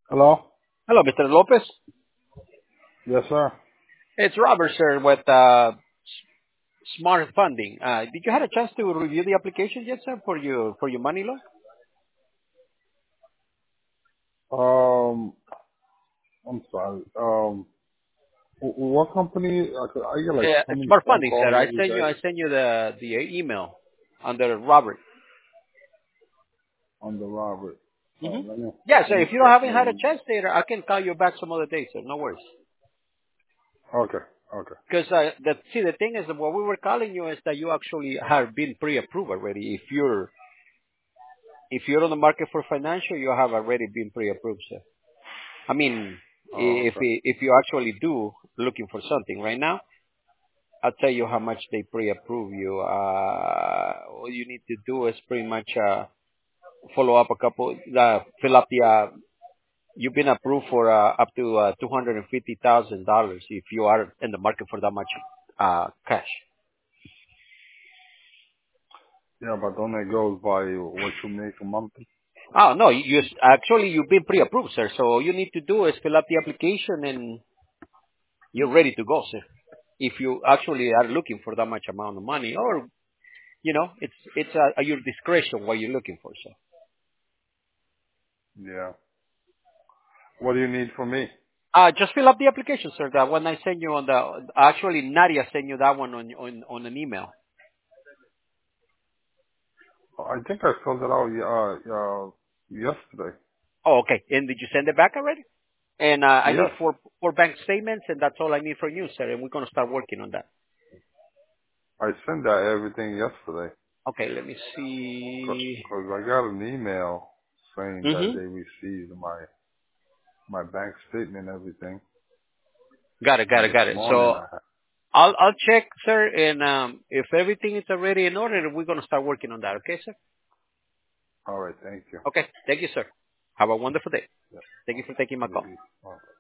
Hello? Hello, Mr. Lopez. Yes, sir. It's Robert, sir, with Smart Funding. Did you have a chance to review the application yet, sir, for your money loan? Um, I'm sorry. What company? I get like so many Smart phone Funding, sir. calls I every send you day I send you the email under Robert. on the Robert. hmm Let me Yeah, let sir. me If you check haven't had a maybe. chance later, I can call you back some other day, sir. No worries. Okay, okay. Because the thing is, that what we were calling you is that you actually have been pre-approved already. If you're on the market for financial, you have already been pre-approved, sir. I mean, Oh, okay. if you actually do looking for something right now, I'll tell you how much they pre-approve you. All you need to do is pretty much follow up a couple, fill up you've been approved for up to $250,000 if you are in the market for that much cash. Yeah, but don't it goes by what you make a month? Oh no, actually you've been pre-approved, sir. So all you need to do is fill up the application and you're ready to go, sir. If you actually are looking for that much amount of money, or it's at your discretion what you're looking for, sir. Yeah. What do you need from me? Just fill up the application, sir. That one I sent you actually Nadia sent you that one on an email. I think I filled it out yesterday. Oh, okay. And did you send it back already? And I need Yes, four bank statements, and that's all I need from you, sir. And we're gonna start working on that. I sent that everything yesterday. Okay, let me see. Cause I got an email saying that Mm-hmm. they received my bank statement and everything. Got it, got And it, this got it. morning So I had, I'll check, sir, and if everything is already in order, we're gonna start working on that. Okay, sir? all right, thank you. Okay. Thank you, sir. Have a wonderful day. Yeah, Thank you for taking my call. okay.